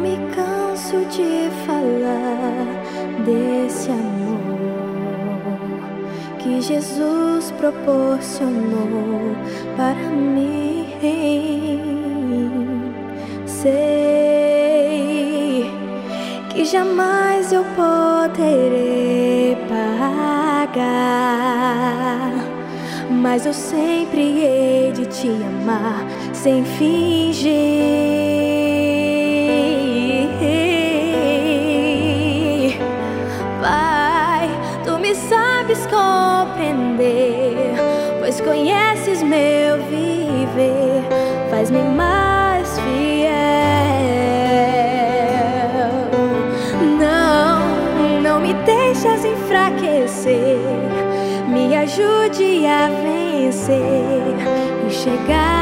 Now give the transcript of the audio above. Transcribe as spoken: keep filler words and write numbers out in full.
me canso de falar desse amor que Jesus proporcionou para mim. Sei que jamais eu poderei pagar, mas eu sempre hei de te amar sem fingir. Pai, tu me sabes compreender, pois conheces meu viver, faz-me mais fiel. Não, não me deixas enfraquecer, me ajude a vencer e chegar